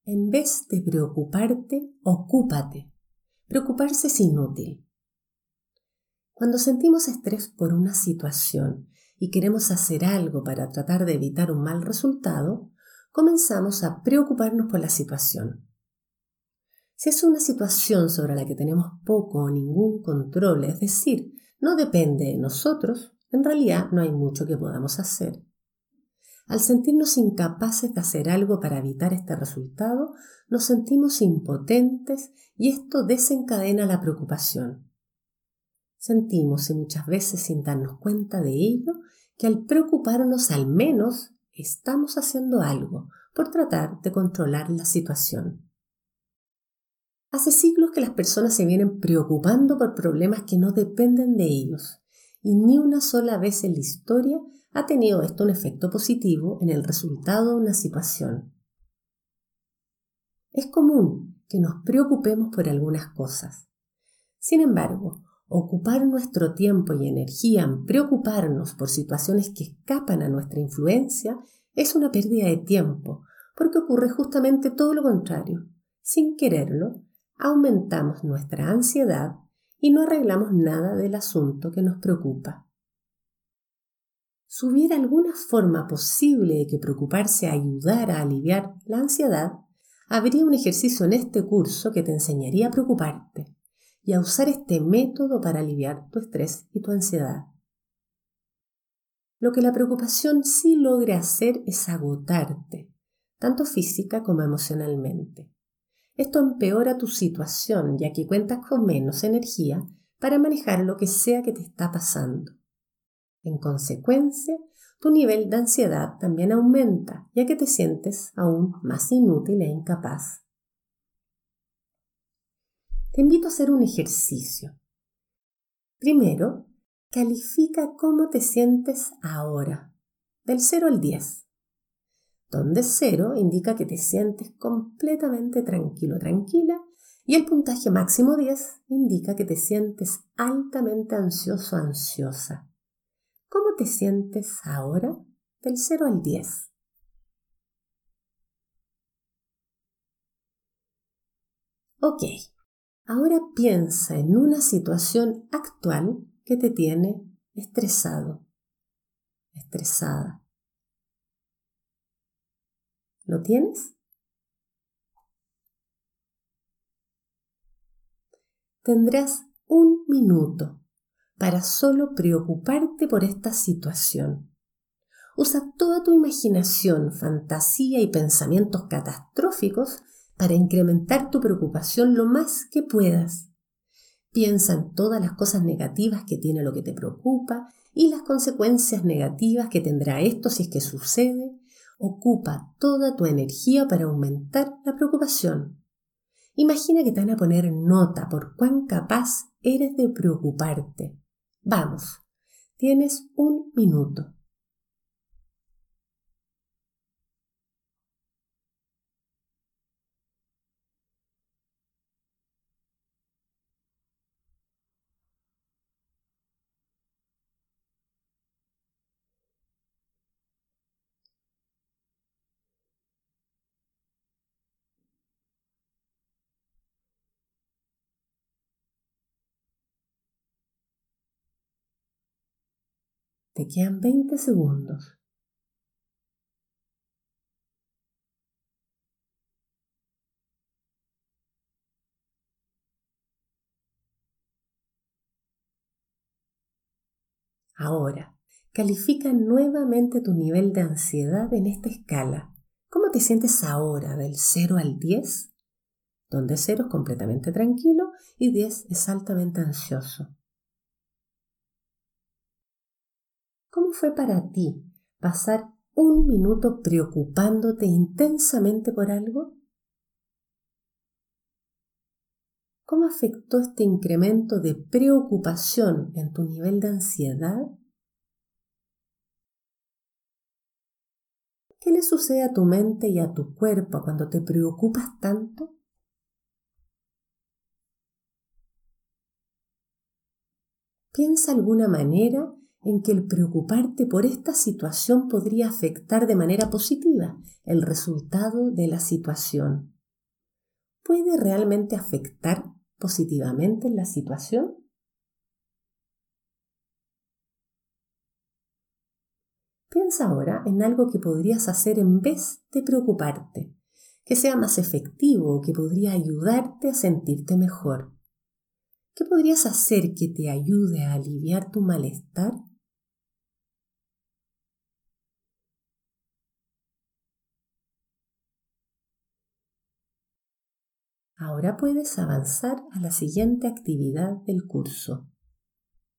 En vez de preocuparte, ocúpate. Preocuparse es inútil. Cuando sentimos estrés por una situación y queremos hacer algo para tratar de evitar un mal resultado, comenzamos a preocuparnos por la situación. Si es una situación sobre la que tenemos poco o ningún control, es decir, no depende de nosotros, en realidad no hay mucho que podamos hacer. Al sentirnos incapaces de hacer algo para evitar este resultado, nos sentimos impotentes y esto desencadena la preocupación. Sentimos, y muchas veces sin darnos cuenta de ello, que al preocuparnos al menos estamos haciendo algo por tratar de controlar la situación. Hace siglos que las personas se vienen preocupando por problemas que no dependen de ellos, y ni una sola vez en la historia ha tenido esto un efecto positivo en el resultado de una situación. Es común que nos preocupemos por algunas cosas. Sin embargo, ocupar nuestro tiempo y energía en preocuparnos por situaciones que escapan a nuestra influencia es una pérdida de tiempo, porque ocurre justamente todo lo contrario. Sin quererlo, aumentamos nuestra ansiedad y no arreglamos nada del asunto que nos preocupa. Si hubiera alguna forma posible de que preocuparse ayudara a aliviar la ansiedad, habría un ejercicio en este curso que te enseñaría a preocuparte y a usar este método para aliviar tu estrés y tu ansiedad. Lo que la preocupación sí logra hacer es agotarte, tanto física como emocionalmente. Esto empeora tu situación, ya que cuentas con menos energía para manejar lo que sea que te está pasando. En consecuencia, tu nivel de ansiedad también aumenta, ya que te sientes aún más inútil e incapaz. Te invito a hacer un ejercicio. Primero, califica cómo te sientes ahora, del 0 al 10, donde 0 indica que te sientes completamente tranquilo o tranquila y el puntaje máximo 10 indica que te sientes altamente ansioso o ansiosa. ¿Cómo te sientes ahora, del 0 al 10? Ok, ahora piensa en una situación actual que te tiene estresado, estresada. ¿Lo tienes? Tendrás 1 minuto para solo preocuparte por esta situación. Usa toda tu imaginación, fantasía y pensamientos catastróficos para incrementar tu preocupación lo más que puedas. Piensa en todas las cosas negativas que tiene lo que te preocupa y las consecuencias negativas que tendrá esto si es que sucede. Ocupa toda tu energía para aumentar la preocupación. Imagina que te van a poner nota por cuán capaz eres de preocuparte. Vamos, tienes 1 minuto. Te quedan 20 segundos. Ahora, califica nuevamente tu nivel de ansiedad en esta escala. ¿Cómo te sientes ahora, del 0 al 10? Donde 0 es completamente tranquilo y 10 es altamente ansioso. ¿Cómo fue para ti pasar 1 minuto preocupándote intensamente por algo? ¿Cómo afectó este incremento de preocupación en tu nivel de ansiedad? ¿Qué le sucede a tu mente y a tu cuerpo cuando te preocupas tanto? Piensa alguna manera en que el preocuparte por esta situación podría afectar de manera positiva el resultado de la situación. puede realmente afectar positivamente en la situación? Piensa ahora en algo que podrías hacer en vez de preocuparte, que sea más efectivo o que podría ayudarte a sentirte mejor. ¿Qué podrías hacer que te ayude a aliviar tu malestar? Ahora puedes avanzar a la siguiente actividad del curso.